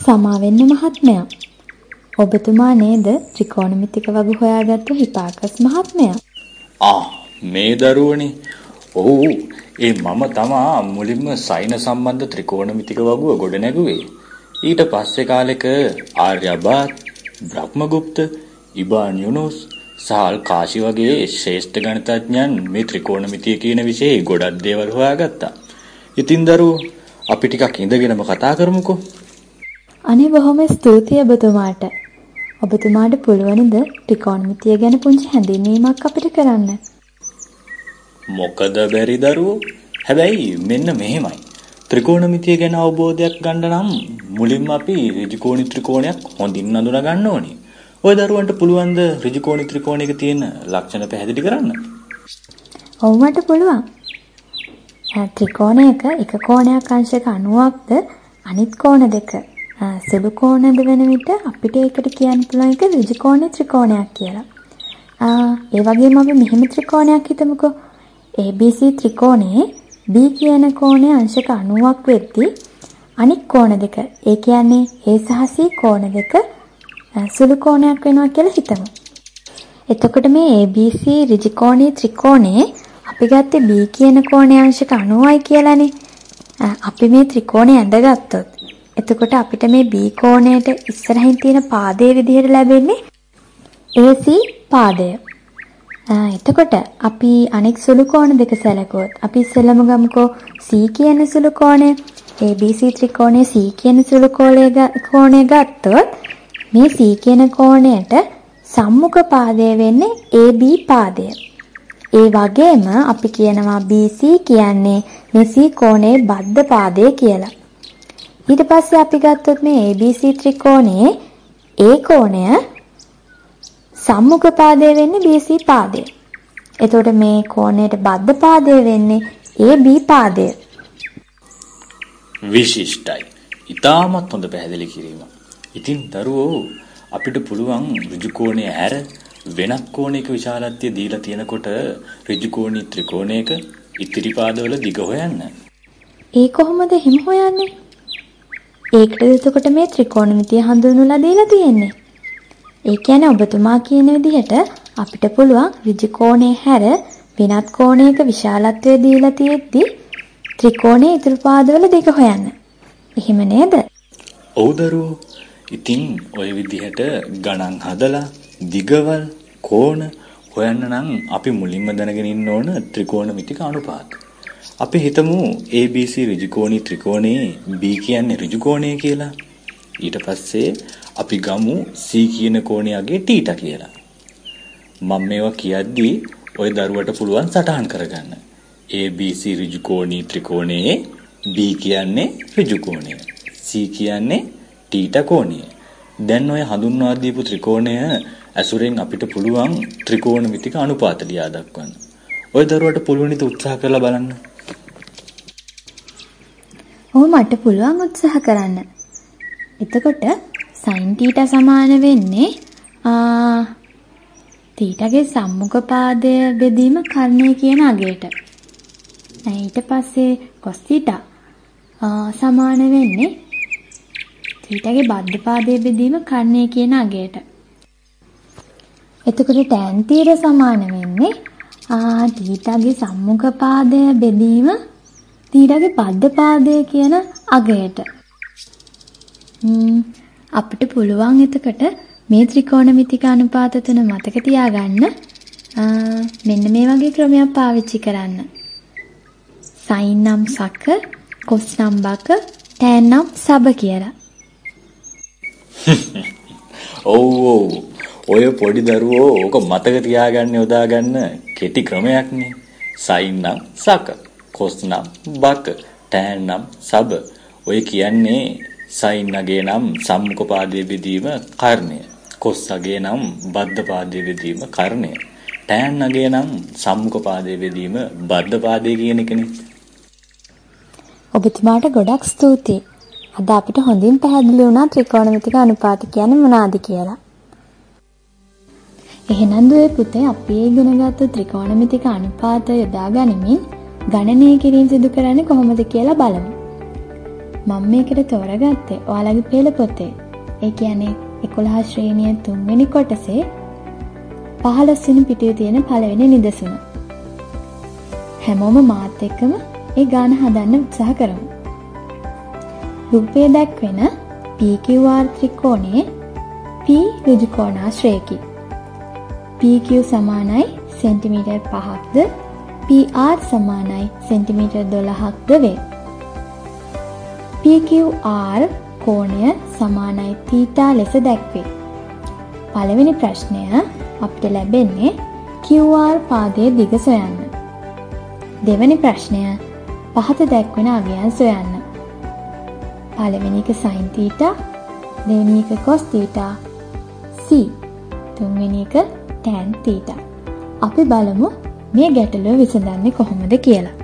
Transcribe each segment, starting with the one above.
සමාවෙන්න මහත්මයා. ඔබතුමා නේද ත්‍රිකෝණමිතික වගු හොයාගත්තු හිපාකස් මහත්මයා? මේ දරුවනේ. ඔව්. මම තමා මුලින්ම සයින සම්බන්ධ ත්‍රිකෝණමිතික වගුව ගොඩ නැගුවේ. ඊට පස්සේ කාලෙක ආර්යභාත්, බ්‍රහ්මගුප්ත, ඉබාන් යුනුස් සහල් කාශි වගේ ශ්‍රේෂ්ඨ ගණිතඥයන් මේ ත්‍රිකෝණමිතිය කියන විෂයේ ගොඩක් දේවල් හොයාගත්තා. ඉතින් දරුවෝ අපි ටිකක් ඉඳගෙනම කතා කරමුකෝ. අනේ බොහොම ස්තුතියි ඔබතුමාට. ඔබතුමාට පුළුවන්ද ත්‍රිකෝණමිතිය ගැන පුංචි හැඳින්වීමක් අපිට කරන්න? මොකද බැරි දරුවෝ? හැබැයි මෙන්න මෙහෙමයි. ත්‍රිකෝණමිතිය ගැන අවබෝධයක් ගන්න නම් මුලින්ම අපි ඍජුකෝණී ත්‍රිකෝණයක් හොඳින් අඳුන ගන්න ඕනේ. ඔය දරුවන්ට පුළුවන් ද ඍජුකෝණී ත්‍රිකෝණයක තියෙන ලක්ෂණ පැහැදිලි කරන්න? ඔව් මට පුළුවන්. ත්‍රිකෝණයක එක කෝණයක් අංශක 90ක්ද අනිත් කෝණ දෙක සුළු කෝණද වෙන විට අපිට ඒකට කියන්න පුළුවන් එක ඍජුකෝණී ත්‍රිකෝණයක් කියලා. ඒ වගේම අපි මෙහෙම ත්‍රිකෝණයක් හිතමුකෝ. ABC ත්‍රිකෝණයේ B කියන කෝණයේ අංශක 90ක් වෙද්දී අනිත් කෝණ දෙක, ඒ කියන්නේ A සහ C කෝණ දෙක සුළු කෝණයක් වෙනවා කියලා හිතමු. එතකොට මේ ABC ඍජුකෝණී ත්‍රිකෝණයේ අපි ගත්තේ B කියන කෝණයේ අංශක 90යි කියලානේ. අපි මේ ත්‍රිකෝණය ඇඳගත්තොත් එතකොට අපිට මේ B කෝණයට ඉස්සරහින් තියෙන පාදයේ විදිහට ලැබෙන්නේ AC පාදය. එතකොට අපි අනෙක් සුළු කෝණ දෙක සැලකුවොත් අපි ඉස්සෙල්ලම ගමුකෝ C කියන සුළු කෝණය. ABC ත්‍රිකෝණයේ C කියන සුළු කෝණය ගත්තොත් මේ C කියන කෝණයට සම්මුඛ පාදය වෙන්නේ AB පාදය. ඒ වගේම අපි කියනවා BC කියන්නේ මේ C කෝණයේ බද්ධ පාදය කියලා. ඊට පස්සේ අපි ගත්තොත් මේ ABC ත්‍රිකෝණයේ A කෝණය සම්මුඛ පාදය වෙන්නේ BC පාදය. එතකොට මේ කෝණයට බද්ධ පාදය වෙන්නේ AB පාදය. විශිෂ්ටයි. ඉතාමත් හොඳ පැහැදිලි කිරීමක්. ඉතින් දරුවෝ අපිට පුළුවන් ඍජුකෝණය හැර වෙනත් කෝණයක විශාලත්වය දීලා තියෙනකොට ඍජුකෝණී ත්‍රිකෝණයක ඉතිරි පාදවල දිග හොයන්න. ඒ කොහොමද එහෙම හොයන්නේ? ඒකටද එතකොට මේ ත්‍රිකෝණමිතිය හඳුන්වලා දීලා තියෙන්නේ. ඒ කියන්නේ ඔබතුමා කියන විදිහට අපිට පුළුවන් ඍජුකෝණය හැර වෙනත් කෝණයක විශාලත්වය දීලා තියෙද්දි ත්‍රිකෝණයේ ඉතිරි පාදවල දිග හොයන්න. එහෙම නේද? ඔව් දරුවෝ. ඉතින් ওই විදිහට ගණන් හදලා දිගවල් කෝණ හොයන්න නම් අපි මුලින්ම දැනගෙන ඉන්න ඕන ත්‍රිකෝණමිතික අනුපාත. අපි හිතමු ABC ඍජුකෝණී ත්‍රිකෝණයේ B කියන්නේ ඍජුකෝණය කියලා. ඊට පස්සේ අපි ගමු C කියන කෝණයගේ θ කියලා. මම මේවා කියද්දී ওই දරුවට පුළුවන් සටහන් කරගන්න. ABC ඍජුකෝණී ත්‍රිකෝණයේ B කියන්නේ ඍජුකෝණය. C කියන්නේ θ කෝණය. දැන් ඔය හඳුන්වා දීපු ත්‍රිකෝණය ඇසුරෙන් අපිට පුළුවන් ත්‍රිකෝණමිතික අනුපාත ලියා දක්වන්න. ඔය දරුවට පුළුවන් ද උත්සාහ කරලා බලන්න. ඔව් මට පුළුවන් උත්සාහ කරන්න. එතකොට sin θ සමාන වෙන්නේ θගේ සම්මුඛ පාදය බෙදීම කර්ණය කියන අගයට. ඊට පස්සේ cos θ සමාන වෙන්නේ θගේ බද්ධ පාදය බෙදීම කර්ණය කියන අගයට. එතකොට tan θ සමාන වෙන්නේ θගේ සම්මුඛ පාදය බෙදීම θගේ බද්ධ පාදය කියන අගයට. අපිට පුළුවන් එතකොට මේ ත්‍රිකෝණමිතික අනුපාත තුන මතක තියාගන්න මෙන්න මේ වගේ ක්‍රමයක් පාවිච්චි කරන්න. sin නම් සක, cos නම් බක, tan නම් සබ කියලා. ඔව් ඔය පොඩි දරුවෝ ඕක මතක තියාගන්න යොදාගන්න කෙටි ක්‍රමයක්නේ. sin නම් සක, cos නම් බක, tan නම් සබ. ඔය කියන්නේ sin නගේ නම් සම්මුඛ පාදයේ බෙදීම කර්ණය. cos නගේ නම් බද්ධ පාදයේ බෙදීම කර්ණය. tan නගේ නම් සම්මුඛ පාදයේ බෙදීම බද්ධ පාදයේ කියන එකනේ. ඔබතුමාට ගොඩක් ස්තුතියි. අද අපිට හොඳින් පැහැදිලි වුණා ත්‍රිකෝණමිතික අනුපාත කියන්නේ මොනවාද කියලා. එහෙනම් දුවේ පුතේ අපි ඉගෙනගත්තු ත්‍රිකෝණමිතික අනුපාත යොදා ගනිමින් ගණනය කිරීම සිදු කරන්නේ කොහොමද කියලා බලමු. මම මේකට තෝරගත්තේ ඔයාලගේ පෙළ පොතේ. ඒ කියන්නේ 11 ශ්‍රේණියේ 3 වෙනි කොටසේ 15 වෙනි පිටුවේ තියෙන පළවෙනි නිදසුන. හැමෝම මාත් එක්කම ඒ ගාන හදන්න උත්සාහ කරමු. රූපයේ දක්වන PQR ත්‍රිකෝණයේ P ඍජු කෝණාශ්‍රයකි. PQ සමානයි සෙන්ටිමීටර් 5ක්ද PR සමානයි සෙන්ටිමීටර් 12ක්ද වේ. PQR කෝණය සමානයි θ ලෙස දැක්වේ. පළවෙනි ප්‍රශ්නය අපිට ලැබෙන්නේ QR පාදයේ දිග සොයන්න. දෙවැනි ප්‍රශ්නය පහත දැක්වෙන අගයන් සොයන්න. පළවෙනි එක sin θ, දෙවෙනි එක cos θ, C. තුන්වෙනි එක tan θ. අපි බලමු මේ ගැටලුව විසඳන්නේ කොහොමද කියලා.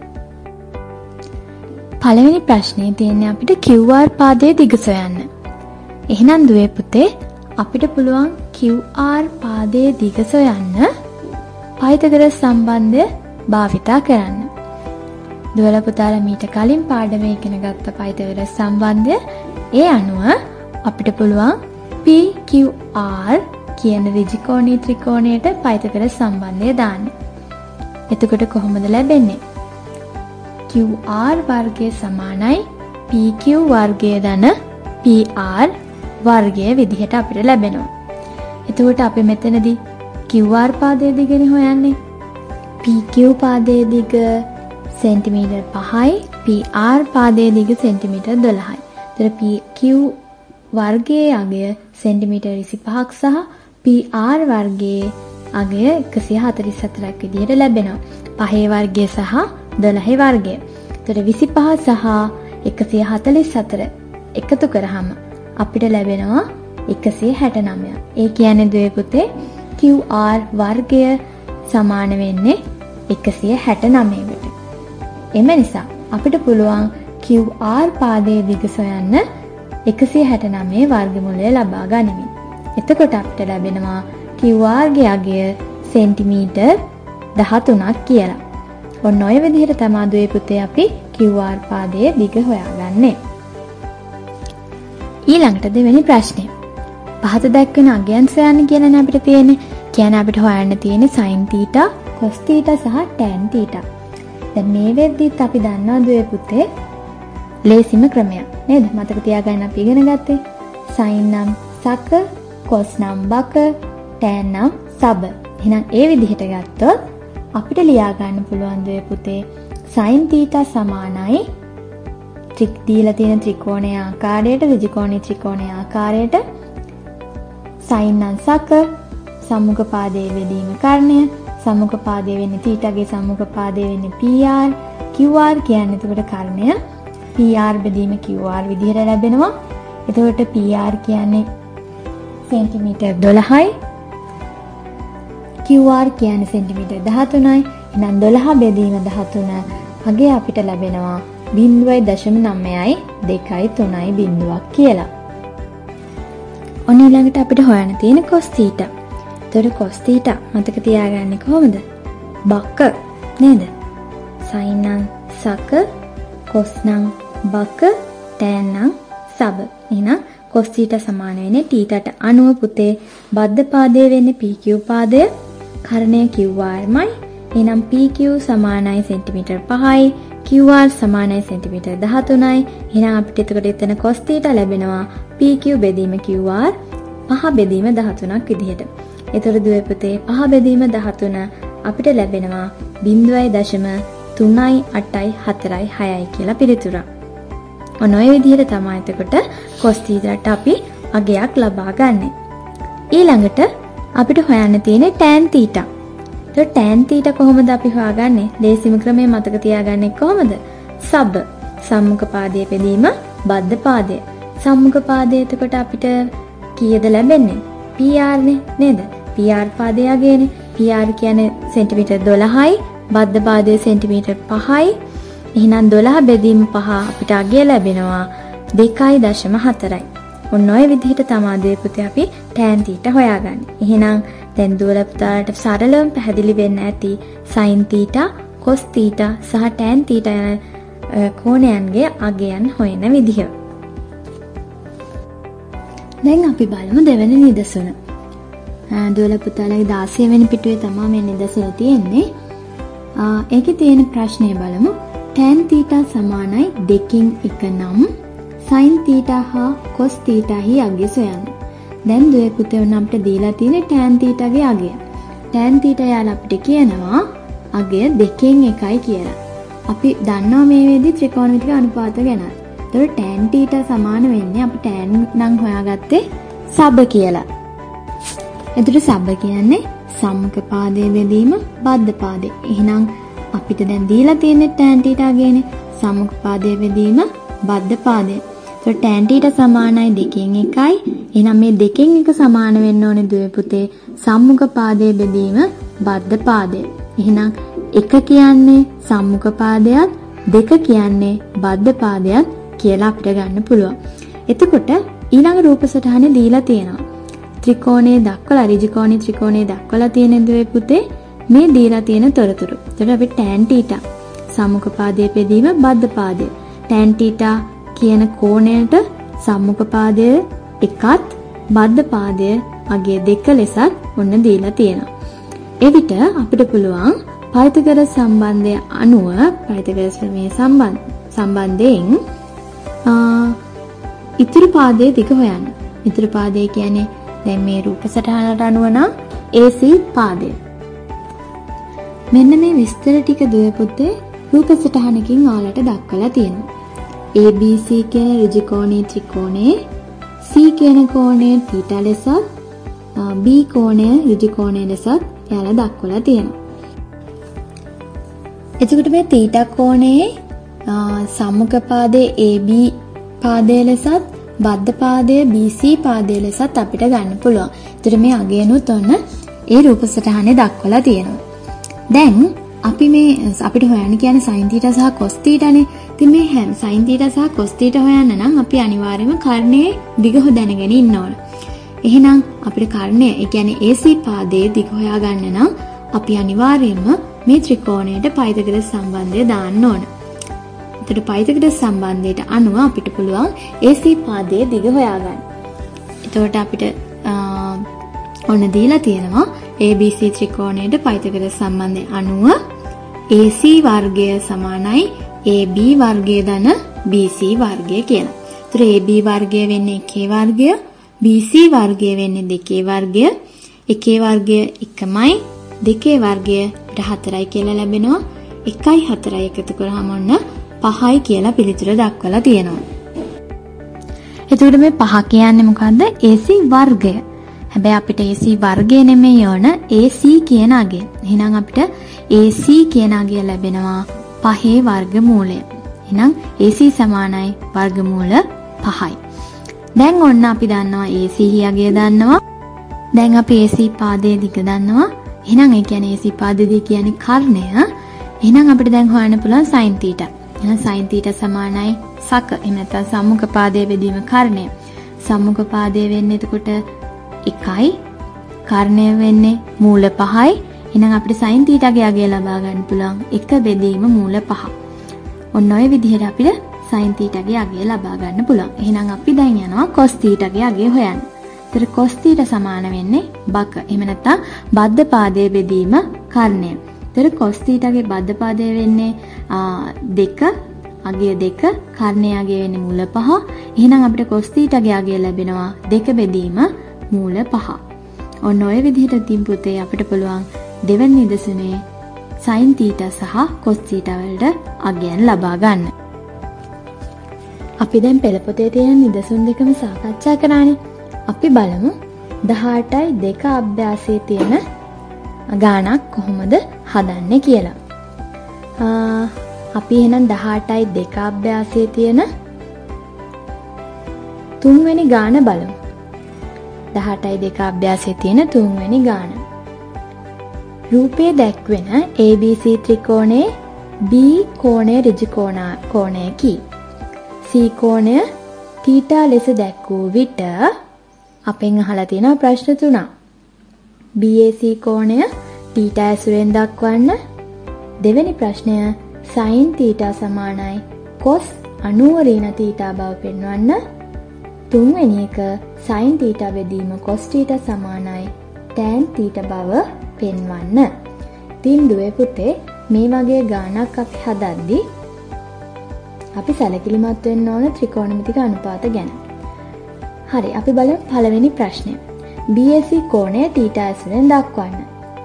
පළවෙනි ප්‍රශ්නේ තියෙන්නේ අපිට QR පාදයේ දිග සොයන්න. එහෙනම් දුවේ පුතේ අපිට පුළුවන් QR පාදයේ දිග සොයන්න පයිතගොරස් සම්බන්ධය භාවිතා කරන්න. දුවල පුතාලා මීට කලින් පාඩමේ ඉගෙන ගත්ත පයිතගොරස් සම්බන්ධය ඒ අනුව අපිට පුළුවන් PQR කියන ඍජුකෝණී ත්‍රිකෝණයට පයිතගොරස් සම්බන්ධය දාන්න. එතකොට කොහොමද ලැබෙන්නේ? QR වර්ගය සමානයි PQ වර්ගය ධන PR වර්ගය විදිහට අපිට ලැබෙනවා. එතකොට අපි මෙතනදී QR පාදයේ දිගනේ හොයන්නේ. PQ පාදයේ දිග සෙන්ටිමීටර් 5යි, PR පාදයේ දිග සෙන්ටිමීටර් 12යි. එතකොට PQ වර්ගයේ අගය සෙන්ටිමීටර් 25ක් සහ PR වර්ගයේ අගය 144ක් විදිහට ලැබෙනවා. 5 වර්ගය සහ 12 වර්ගය. එතකොට 25 සහ 144 එකතු කරාම අපිට ලැබෙනවා 169. ඒ කියන්නේ දුවේ පුතේ QR වර්ගය සමාන වෙන්නේ 169කට. එම නිසා අපිට පුළුවන් QR පාදයේ දිග සොයන්න 169 වර්ගමූලය ලබා ගනිමින්. එතකොට අපිට ලැබෙනවා QR ගේ අගය සෙන්ටිමීටර් 13ක් කියලා. ඔන්න ඔය විදිහට තමයි දුවේ පුතේ අපි QR පාදයේ දිග හොයාගන්නේ. ඊළඟට දෙවෙනි ප්‍රශ්නය. පහත දැක්වෙන අගයන් සොයන්න කියලානේ අපිට තියෙන්නේ. කියන්නේ අපිට හොයන්න තියෙන්නේ sin θ, cos θ සහ tan θ. දැන් මේ වෙද්දිත් අපි දන්නවා දුවේ පුතේ ලේසිම ක්‍රමයක් නේද? මතක තියාගන්න අපි ඉගෙන ගත්තේ. sin නම් සක, cos නම් බක, tan නම් සබ. එහෙනම් ඒ විදිහට ගත්තොත් අපිට ලියා ගන්න පුළුවන් දුවේ පුතේ sin θ සමානයි දීලා තියෙන ත්‍රිකෝණයේ ආකාරයට ඍජුකෝණී ත්‍රිකෝණයේ ආකාරයට sin නම් සක, සම්මුඛ පාදයේ බෙදීම කර්ණය, සම්මුඛ පාදයේ වෙන්නේ θ ගේ සම්මුඛ පාදයේ වෙන්නේ PR, QR කියන්නේ එතකොට කර්ණය, PR බෙදීම QR විදිහට ලැබෙනවා. එතකොට PR කියන්නේ සෙන්ටිමීටර් 12යි, QR කියන්නේ සෙන්ටිමීටර් 13යි. එහෙනම් 12 බෙදීම 13 අගේ අපිට ලැබෙනවා 0.9යි 2යි 3යි බිංදුවක් කියලා. ඔන්න ඊළඟට අපිට හොයන්න තියෙන cos θ. එතකොට cos θ මතක තියාගන්නේ කොහොමද? බක නේද? sin නම් සක, cos නම් බක, tan නම් සබ. එහෙනම් cos θ සමාන වෙන්නේ θට අනුව පුතේ බද්ධ පාදයේ වෙන්නේ PQ පාදය, කර්ණය QRමයි. එහෙනම් PQ සමානයි සෙන්ටිමීටර් 5යි, QR සමානයි සෙන්ටිමීටර් 13යි. එහෙනම් අපිට එතකොට එතන cos θ ලැබෙනවා PQ බෙදීම QR 5 බෙදීම 13ක් විදිහට. එතකොට දුවේ පුතේ 5 බෙදීම 13 අපිට ලැබෙනවා 0.384යි කියලා පිළිතුරක්. ඔන්න ඔය විදිහට තමයි එතකොට cos θට අපි අගයක් ලබා ගන්නෙ. ඊළඟට අපිට හොයන්න තියෙන්නේ tan θ. එතකොට tan θ කොහොමද අපි හොයාගන්නේ? ලේසිම ක්‍රමය මතක තියාගන්නේ කොහොමද? සබ් සම්මුඛ පාදයේ බෙදීම බද්ධ පාදය. සම්මුඛ පාදයේ එතකොට අපිට කීයද ලැබෙන්නේ? PR නේ නේද? PR පාදයේ අගයනේ. PR කියන්නේ සෙන්ටිමීටර් 12යි, බද්ධ පාදයේ සෙන්ටිමීටර් 5යි. එහෙනම් 12 බෙදීම 5 අපිට අගය ලැබෙනවා 2.4යි. ඔන්න ඔය විදිහට තමයි දුවේ පුතේ අපි tan θ හොයාගන්නේ. එහෙනම් දැන් දුවල පුතාලට සරලවම පැහැදිලි වෙන්න ඇති sin θ, cos θ සහ tan θ යන කෝණයන්ගේ අගයන් හොයන විදිහ. දැන් අපි බලමු දෙවෙනි නිදසුන. දුවල පුතාලගේ 16 වෙනි පිටුවේ තමයි මේ නිදසුන තියෙන්නේ. ඒකේ තියෙන ප්‍රශ්නය බලමු. tan θ සමානයි 2කින් 1 නම් sin θ හා cos θ හි අගය සොයන්න. දැන් දුවේ පුතේ උන් අපිට දීලා තියෙන්නේ tan θ ගේ අගය. tan θ යාලා අපිට කියනවා අගය 2කින් 1යි කියලා. අපි දන්නවා මේ වේදී ත්‍රිකෝණමිතික අනුපාත ගැන. ඒතකොට tan θ සමාන වෙන්නේ අපි tan නම් හොයාගත්තේ සබ කියලා. එතකොට සබ කියන්නේ සම්මුඛ පාදයේ බෙදීම බද්ධ පාදේ. එහෙනම් අපිට දැන් දීලා තියෙන්නේ tan θ ගේනේ. සම්මුඛ පාදයේ බෙදීම බද්ධ පාදේ. ඒතකොට tan θ සමානයි 2කින් 1යි. එහෙනම් මේ 2කින් 1 සමාන වෙන්න ඕනේ දුවේ පුතේ සම්මුඛ පාදයේ බෙදීම බද්ධ පාදේ. එහෙනම් 1 කියන්නේ සම්මුඛ පාදයක් 2 කියන්නේ බද්ධ පාදයක් කියලා අපිට ගන්න පුළුවන්. එතකොට ඊළඟ රූප සටහනේ දීලා තියෙනවා. ත්‍රිකෝණයේ දක්වලා ඍජු කෝණී ත්‍රිකෝණයේ දක්වලා තියෙන දුවේ පුතේ මේ දීලා තියෙන තොරතුරු. එතකොට අපි tan θ සම්මුඛ පාදයේ බෙදීම බද්ධ පාදය. tan θ කියන කෝණයට සම්මුඛ පාදය එකත් බද්ධ පාදය අගය 2 ලෙසත් ඔන්න දීලා තියෙනවා. එවිට අපිට පුළුවන් පයිතගොරස් සම්බන්ධය අනුව පයිතගොරස් ප්‍රමේය සම්බන්ධයෙන් ඉතුරු පාදයේ දිග හොයන්න. ඉතුරු පාදය කියන්නේ දැන් මේ රූප සටහනට අනුව නම් AC පාදය. මෙන්න මේ විස්තර ටික දුවේ පුතේ රූප සටහනකින් ඔයාලට දක්වලා තියෙනවා. ABC කියන ඍජු කෝණී ත්‍රිකෝණයේ C කියන කෝණය θ ලෙසත් B කෝණය ඍජු කෝණය ලෙසත් එයාලා දක්වලා තියෙනවා. එතකොට මේ θ කෝණයේ සම්මුඛ පාදයේ AB පාදයේ ලෙසත් බද්ධ පාදයේ BC පාදයේ ලෙසත් අපිට ගන්න පුළුවන්. ඒතර මේ අගයනුත් ඔන්න ඒ රූප සටහනේ දක්වලා තියෙනවා. දැන් අපි මේ අපිට හොයන්න කියන්නේ sin θ සහ cos θ නේ. ඉතින් මේ sin θ සහ cos θ හොයන්න නම් අපි අනිවාර්යයෙන්ම කර්ණයේ දිග දැනගෙන ඉන්න ඕන. එහෙනම් අපිට කර්ණය, ඒ කියන්නේ AC පාදයේ දිග හොයා ගන්න නම් අපි අනිවාර්යයෙන්ම මේ ත්‍රිකෝණයට පයිතගොරස් සම්බන්ධය දාන්න ඕන. එතකොට පයිතගොරස් සම්බන්ධයට අනුව අපිට පුළුවන් AC පාදයේ දිග හොයාගන්න. එතකොට අපිට ඔන්න දීලා තියෙනවා ABC ත්‍රිකෝණයට පයිතගොරස් සම්බන්ධය අනුව AC වර්ගය සමානයි AB වර්ගය ධන BC වර්ගය කියලා. එතකොට AB වර්ගය වෙන්නේ 1 වර්ගය, BC වර්ගය වෙන්නේ 2 වර්ගය, 1 වර්ගය 1යි, 2 වර්ගය 4යි කියලා ලැබෙනවා. 1යි 4යි එකතු කරාම ඔන්න 5යි කියලා පිළිතුර දක්වලා තියෙනවා. එතකොට මේ 5 කියන්නේ මොකද්ද? AC වර්ගය. හැබැයි අපිට AC වර්ගය නෙමෙයි ඕන AC කියන අගය. එහෙනම් අපිට AC කියන අගය ලැබෙනවා 5 වර්ගමූලය. එහෙනම් AC සමානයි වර්ගමූල 5යි. දැන් ඔන්න අපි දන්නවා AC අගය දන්නවා. දැන් අපි AC පාදයේ දිග දන්නවා. එහෙනම් ඒ කියන්නේ AC පාදයේ කියන්නේ කර්ණය. එහෙනම් අපිට දැන් හොයන්න පුළුවන් sin θ. එහෙනම් sin θ සමානයි සක. එහෙම නැත්නම් සම්මුඛ පාදයේ බෙදීම කර්ණය. සම්මුඛ පාදයේ වෙන්නේ එතකොට 1යි. කර්ණය වෙන්නේ මූල 5යි. එහෙනම් අපිට sin θ ගේ අගය ලබා ගන්න පුළුවන් 1 බෙදීම මූල 5. ඔන්න ඔය විදිහට අපිට sin θ ගේ අගය ලබා ගන්න පුළුවන්. එහෙනම් අපි දැන් යනවා cos θ ගේ අගය හොයන්න. ඒතර cos θ සමාන වෙන්නේ බක. එහෙම නැත්නම් බද්ධ පාදයේ බෙදීම කර්ණය. ඒතර cos θ ගේ බද්ධ පාදය වෙන්නේ 2, අගය 2, කර්ණය අගය වෙන්නේ මූල 5. එහෙනම් අපිට cos θ ගේ අගය ලැබෙනවා 2 බෙදීම මූල 5. ඔන්න ඔය විදිහට තින් පුතේ අපිට පුළුවන් දෙවෙනි නිදසුනේ sin θ සහ cos θ වලට අගයන් ලබා ගන්න. අපි දැන් පෙළ පොතේ තියෙන නිදසුන් දෙකම සාකච්ඡා කරානේ. අපි බලමු 18යි 2 අභ්‍යාසයේ තියෙන ගානක් කොහොමද හදන්නේ කියලා. අපි එහෙනම් 18යි 2 අභ්‍යාසයේ තියෙන තුන්වෙනි ගාන බලමු. 18යි 2 අභ්‍යාසයේ තියෙන තුන්වෙනි ගාන. රූපයේ දැක්වෙන ABC ත්‍රිකෝණයේ B කෝණය ඍජු කෝණයකි. C කෝණය θ ලෙස දැක්වූ විට අපෙන් අහලා තියෙන ප්‍රශ්න තුනක්. BAC කෝණය θ ඇසුරෙන් දක්වන්න. දෙවෙනි ප්‍රශ්නය sin θ සමානයි cos 90 ඍණ තීටා බව පෙන්වන්න. තුන්වෙනි එක sin තීටා බෙදීම cos තීටා සමානයි tan තීටා බව පෙන්වන්න. ඉතින් දුවේ පුතේ මේ වගේ ගානක් අපි හදද්දී අපි සැලකිලිමත් වෙන්න ඕන ත්‍රිකෝණමිතික අනුපාත ගැන. හරි, අපි බලමු පළවෙනි ප්‍රශ්නය. BAC කෝණය θ ඇසුරෙන් දක්වන්න.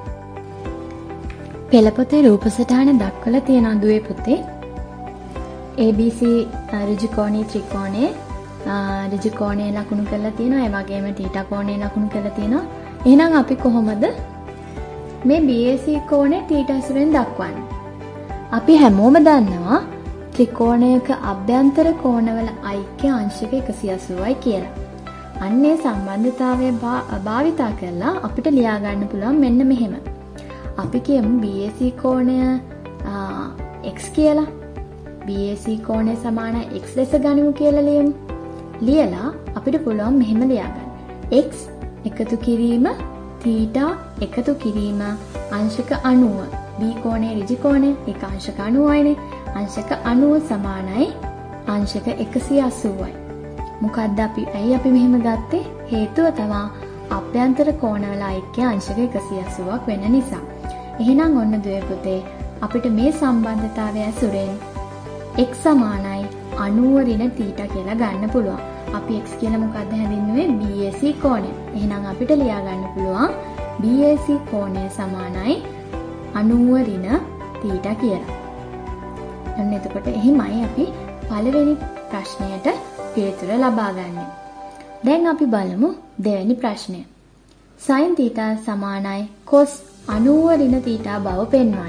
පෙළපොතේ රූප සටහන දක්වලා තියෙන දුවේ පුතේ ABC ඍජු කෝණී ත්‍රිකෝණයේ ඍජු කෝණය ලකුණු කරලා තියෙනවා. ඒ වගේම θ කෝණය ලකුණු කරලා තියෙනවා. එහෙනම් අපි කොහොමද මේ BAC කෝණය θ ඇසුරෙන් දක්වන්නේ? අපි හැමෝම දන්නවා ත්‍රිකෝණයක අභ්‍යන්තර කෝණවල ඓක්‍ය අංශක 180යි කියලා. අන්නේ සම්බන්ධතාවය භාවිතා කරලා අපිට ලියා ගන්න පුළුවන් මෙන්න මෙහෙම. අපි කියමු BAC කෝණය x කියලා. BAC කෝණය සමාන x ලෙස ගනිමු කියලා ලියමු. ලියලා අපිට පුළුවන් මෙහෙම ලියා ගන්න. x එකතු කිරීම θ එකතු කිරීම අංශක 90. B කෝණය ඍජු කෝණය ඒක අංශක 90යිනේ. අංශක 90 සමානයි අංශක 180යි. මොකද්ද ඇයි අපි මෙහෙම ගත්තේ? හේතුව තමයි අභ්‍යන්තර කෝණවල ඓක්‍ය අංශක 180ක් වෙන නිසා. එහෙනම් ඔන්න දුවේ පුතේ අපිට මේ සම්බන්ධතාවය ඇසුරෙන් x සමානයි 90 ඍණ θ කියලා ගන්න පුළුවන්. අපි x කියලා මොකද්ද හැඳින්වුවේ? BAC කෝණය. එහෙනම් අපිට ලියා ගන්න පුළුවන් BAC කෝණය සමානයි 90 ඍණ θ කියලා. අන්න එතකොට එහෙමයි අපි පළවෙනි ප්‍රශ්නයට පිළිතුර ලබා ගන්න. දැන් අපි බලමු දෙවෙනි ප්‍රශ්නය. sin θ සමානයි cos 90 ඍණ θ බව පෙන්වන්න.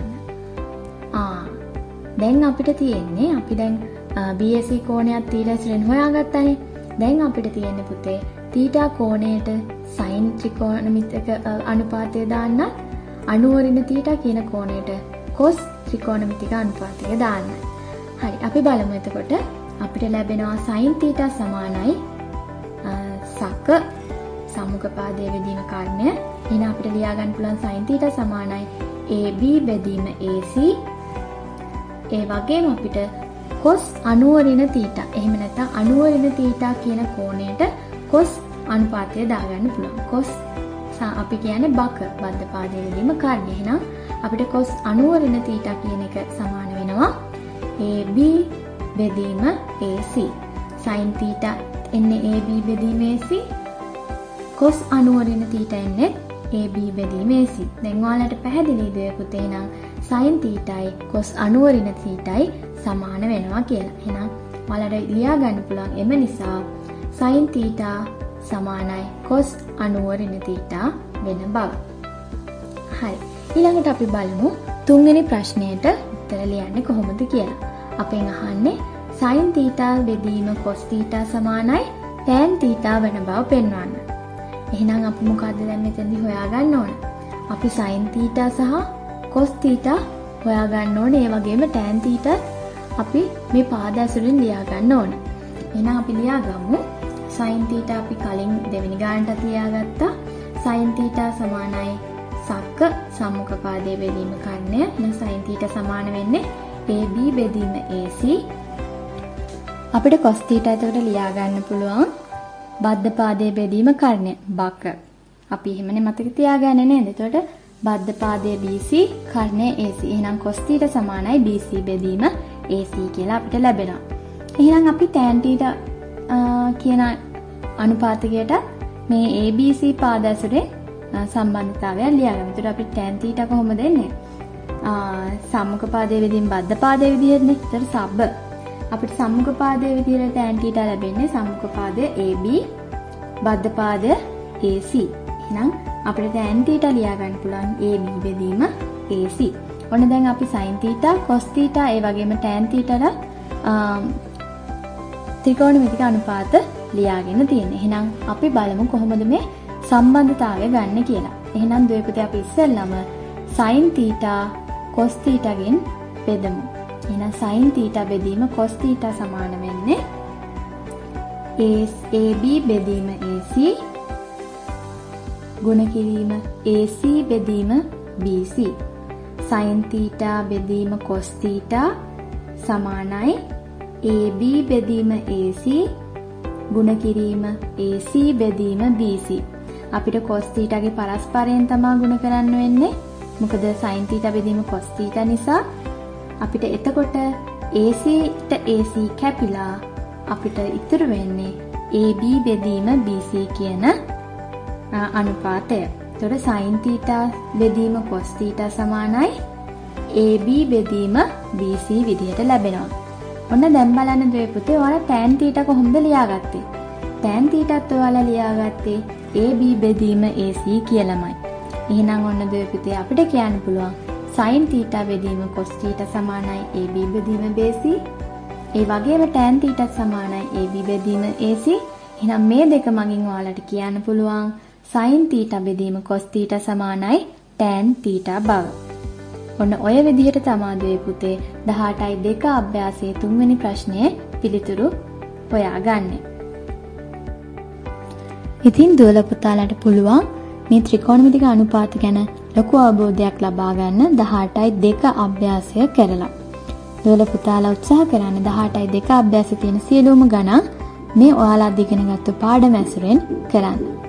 දැන් අපිට තියෙන්නේ අපි දැන් BAC කෝණයක් θ ඇසුරෙන් හොයාගත්තානේ. දැන් අපිට තියෙන්නේ පුතේ θ කෝණයට sin ත්‍රිකෝණමිතික අනුපාතය දාන්න 90 ඍණ θ කියන කෝණයට cos ත්‍රිකෝණමිතික අනුපාතය දාන්න. හරි, අපි බලමු එතකොට අපිට ලැබෙනවා sin θ සමානයි සක සම්මුඛපාදයේ බෙදීම කාරණය. එහෙනම් අපිට ලියා ගන්න පුළුවන් sin θ සමානයි AB බෙදීම AC. ඒ වගේම අපිට cos 90 ඍණ θ. එහෙම නැත්නම් 90 ඍණ θ කියන කෝණයට cos අනුපාතය දාගන්න පුළුවන්. cos අපි කියන්නේ බක බද්ධපාදයේ බෙදීම කාරණය. එහෙනම් අපිට cos 90 ඍණ θ කියන එක සමාන වෙනවා AB බෙදීම AC. sin θ එන්නේ AB බෙදීම AC. cos 90 ඍණ θ එන්නේ AB බෙදීම AC. දැන් ඔයාලට පැහැදිලිද පුතේ නම් sin θයි cos 90 ඍණ θයි සමාන වෙනවා කියලා. එහෙනම් ඔයාලට ලියා ගන්න පුළුවන් එම නිසා sin θ සමානයි cos 90 ඍණ θ වෙන බව. හරි. ඊළඟට අපි බලමු තුන්වෙනි ප්‍රශ්නයට උත්තර ලියන්නේ කොහොමද කියලා. අපෙන් අහන්නේ sin θ බෙදීම cos θ සමානයි tan θ වෙන බව පෙන්වන්න. එහෙනම් අපි මොකද්ද දැන් මෙතනදී හොයාගන්න ඕන? අපි sin θ සහ cos θ හොයාගන්න ඕනේ. ඒ වගේම tan θ අපි මේ පාද ඇසුරින් ලියා ගන්න ඕන. එහෙනම් අපි ලියාගමු. sin θ අපි කලින් දෙවෙනි ගානට ලියාගත්තා. sin θ සමානයි සක සම්මුඛපාදයේ බෙදීම කාරණය. එහෙනම් sin θ සමාන වෙන්නේ AB බෙදීම AC. අපිට cos θ එතකොට ලියා ගන්න පුළුවන් බද්ධපාදයේ බෙදීම කාරණය බක. අපි එහෙමනේ මතක තියාගන්නේ නේද? එතකොට බද්ධපාදයේ BC කාරණය AC. එහෙනම් cos θ සමානයි BC බෙදීම AC කියලා අපිට ලැබෙනවා. එහෙනම් අපි tan θ කියන අනුපාතකයට මේ ABC පාද ඇසුරේ සම්බන්ධතාවය ලියාගමු. ඒකට අපිට tan θ කොහොමද එන්නේ? සම්මුඛ පාදයේ විදිහින් බද්ධ පාදයේ විදිහටනේ. ඒතර සබ්බ අපිට සම්මුඛ පාදයේ විදිහට tan θ ලැබෙන්නේ සම්මුඛ පාදය AB බද්ධ පාදය AC. එහෙනම් අපිට tan θ ලියා ගන්න පුළුවන් AB බෙදීම AC. ඔන්න දැන් අපි sin θ, cos θ ඒ වගේම tan θ ත්‍රිකෝණමිතික අනුපාත ලියාගෙන තියෙනවා. එහෙනම් අපි බලමු කොහොමද මේ සම්බන්ධතාවය ගන්න කියලා. එහෙනම් දුවේ පුතේ අපි ඉස්සෙල්ලාම sin θ cos θ ගෙන් බෙදමු. එහෙනම් sin θ බෙදීම cos θ සමාන වෙන්නේ AB බෙදීම AC ගුණ කිරීම AC බෙදීම BC. sin θ බෙදීම cos θ සමානයි AB බෙදීම AC ගුණ කිරීම AC බෙදීම BC. අපිට cos θගේ පරස්පරයෙන් තමයි ගුණ කරන්න වෙන්නේ. මොකද sin θ බෙදීම cos θ නිසා අපිට එතකොට AC ට AC කැපිලා අපිට ඉතුරු වෙන්නේ AB බෙදීම BC කියන අනුපාතය. එතකොට sin θ බෙදීම cos θ සමානයි AB බෙදීම BC විදිහට ලැබෙනවා. ඔන්න දැන් බලන්න දුවේ පුතේ ඔයාලා tan θ කොහොමද ලියාගත්තේ? tan θත් ඔයාලා ලියාගත්තේ AB බෙදීම AC කියලාමයි. එහෙනම් ඔන්න දුවේ පුතේ අපිට කියන්න පුළුවන් sin θ බෙදීම cos θ සමානයි AB බෙදීම BC. ඒ වගේම tan θත් සමානයි AB බෙදීම AC. එහෙනම් මේ දෙක මගින් ඔයාලට කියන්න පුළුවන් sin θ බෙදීම cos θ සමානයි tan θ බව. ඔන්න ඔය විදිහට තමයි දුවේ පුතේ 18.2 අභ්‍යාසයේ 3 වෙනි ප්‍රශ්නයේ පිළිතුරු හොයාගන්නේ. ඉතින් දුවල පුතාලට පුළුවන් මේ ත්‍රිකෝණමිතික අනුපාත ගැන ලොකු අවබෝධයක් ලබා ගන්න 18.2 අභ්‍යාසය කරලා. දුවල පුතාලා උත්සාහ කරන්න 18.2 අභ්‍යාසයේ තියෙන සියලුම ගණන් මේ ඔයාලා ඉගෙන ගත්ත පාඩම ඇසුරෙන් කරන්න.